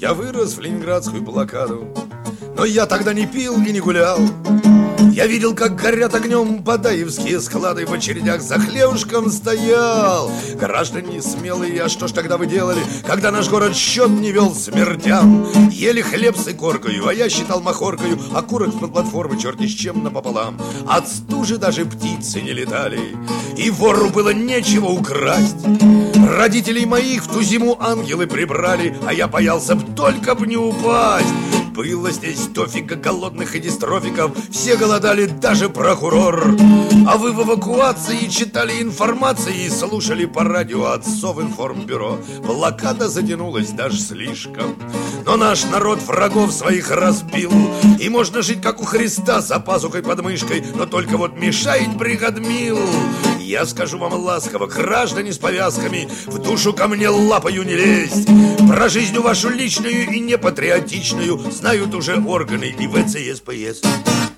Я вырос в ленинградскую блокаду, но я тогда не пил и не гулял. Я видел, как горят огнем Бадаевские склады. В очередях за хлебушком стоял. Граждане смелые, а что ж тогда вы делали, когда наш город счет не вел смертям? Ели хлеб с икоркою, а я считал махоркою окурок с-под платформы черти с чем напополам. От стужи даже птицы не летали, и вору было нечего украсть. Родителей моих в ту зиму ангелы прибрали, а я боялся б только б не упасть. Было здесь дофига голодных и дистрофиков, все голодали, даже прокурор. А вы в эвакуации читали информации и слушали по радио отцов информбюро. Блокада затянулась даже слишком, но наш народ врагов своих разбил. И можно жить, как у Христа, за пазухой под мышкой, но только вот мешает бригадмил. Я скажу вам ласково, граждане с повязками, в душу ко мне лапою не лезть. Про жизнь вашу личную и непатриотичную знают уже органы и ВЦСПС.